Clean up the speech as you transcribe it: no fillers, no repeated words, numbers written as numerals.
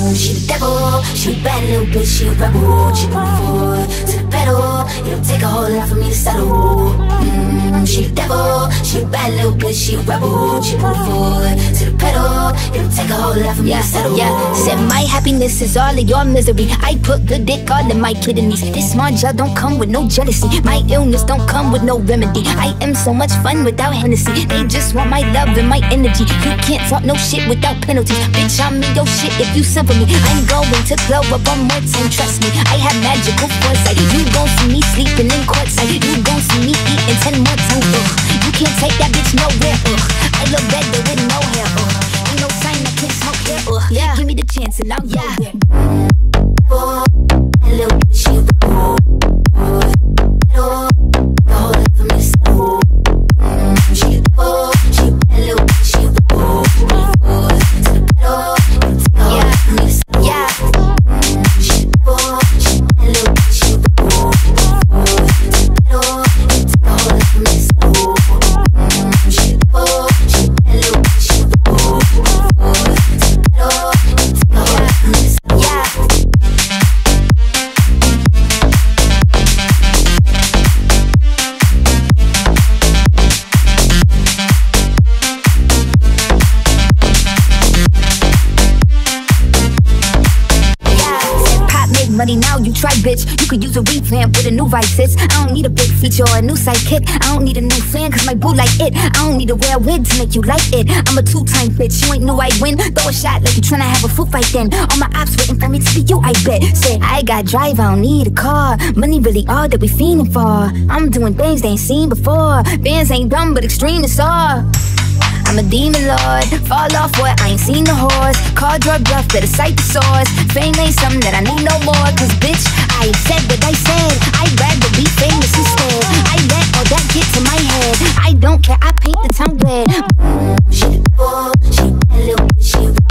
She the devil, she a bad little bitch, she a rebel. She put me forward to the pedal. It'll take a whole lot for me to settle. She the devil, she a bad little bitch, she a rebel. She put me forward to the pedal. It'll take a whole lot for me to settle. Said my happiness is all of your misery. I put good dick all in my kidneys. This smart gel don't come with no jealousy. My illness don't come with no remedy. I am so much fun without Hennessy. They just want my love and my energy. You can't talk no shit without penalties. Bitch, I'm in your shit if you send for me. I'm going to glow up on more time, trust me. I have magical foresight. You gon' see me sleeping in courtside. You gon' see me eating 10 more times. You can't take that bitch nowhere. I look better with no hair. Ain't no sign I can't smoke hair. Give me the chance and I'll go there. Little bitch, she rebel. She a devil, she a bad little bitch, she a rebel. She put me forward to the pedal. It'll take a whole lot for me to settle. She a devil, she a bad little bitch, she a rebel. She put me forward to the pedal. It'll take a whole lot for me to settle. She a devil, she a bad little bitch, she a rebel. She put me forward to the pedal. It'll take a whole lot for me to settle. Money now, you try, bitch. You could use a revamp with a new vice. I don't need a big feature or a new sidekick. I don't need a new fan, cause my boo like it. I don't need to wear a wig to make you like it. I'm a two-time bitch, you ain't knew I'd win. Throw a shot like you tryna have a foot fight then. All my ops waiting for me to be you, I bet. Say, I got drive, I don't need a car. Money really all that we fiending for. I'm doing things they ain't seen before. Bands ain't dumb, but extreme is all. I'm a demon lord, fall off what, I ain't seen the horse. Call drug bluff, better cite the source. Fame ain't something that I need no more. Cause bitch, I said what I said. I'd rather be famous instead. I let all that get to my head. I don't care, I paint the town red. She the devil, she a bad little bitch, she a